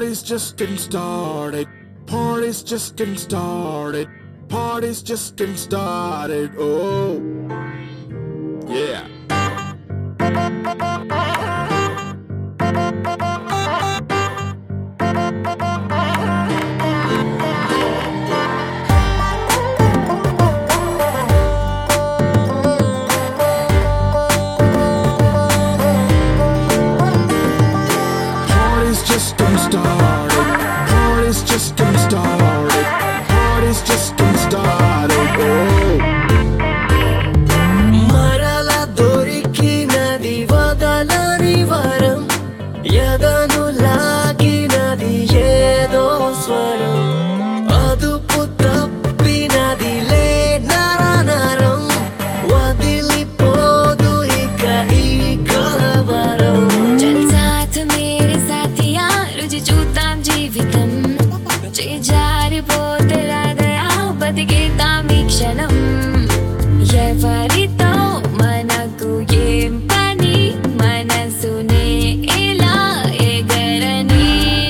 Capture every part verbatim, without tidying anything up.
Party's just getting started. Party's just getting started. Party's just getting started. Oh, yeah. Party's just getting started. Party's just getting started. Party's just getting started. Oh. Marala dorikinadi vadalani varam, yadanu laginadi yedo swaram, adupu tappinadi le naranaram, vadilipodu ika ee kalavaram. चल साथ मेरे साथिया रुझे చూద్దాం జీవితం చేజారిపోతేలా దయా బతికేద్దాం ఈ క్షణం ఎవరితో మనకు ఏం పని మనసునే ఇలా ఎగరని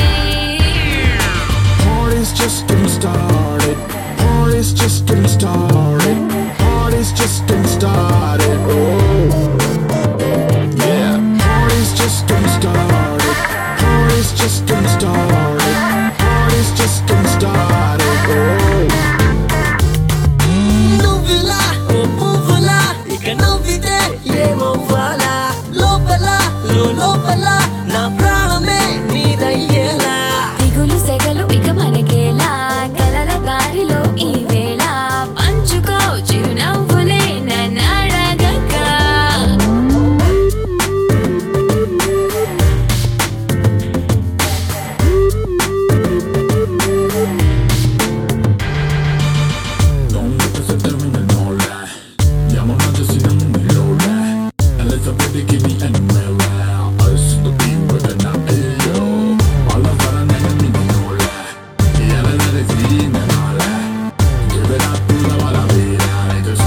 Party's just getting started. Party's just getting started. Party's just getting started. Oh, yeah. Party's just getting started. Party's just getting started. Party's just getting started. Oh. నువ్విలా ఓ పువ్వులా ఇక నవ్వితే ఏమవ్వాలా లోపల లోపల నా ప్రాణమే నీదయ్యేలా దిగులు సెగలు ఇక మనకేలా కలల దారిలో ఈ వేళ పంచుకో చిరునవ్వులే నన్ను అడగక Don't look at them and all that. Yeah, I'm not just in the middle of that. And let's up with the kitty and the mirror. I see the beat with the night. Yo, all of that and then me know that. Yeah, let it be and all that. Give it up to the wala vida. I just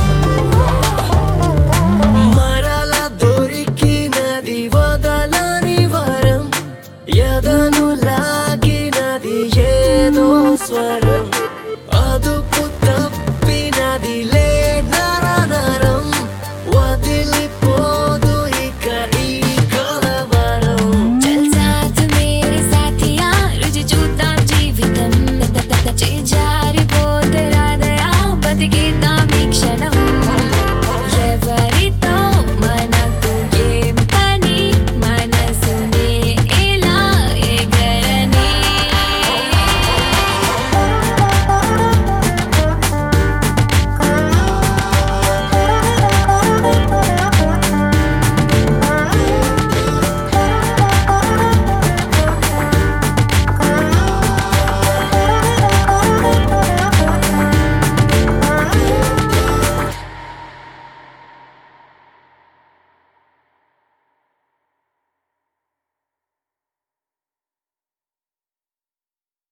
మరల దొరికినది వదలని వరం, యదను లాగినది ఏదో స్వరం,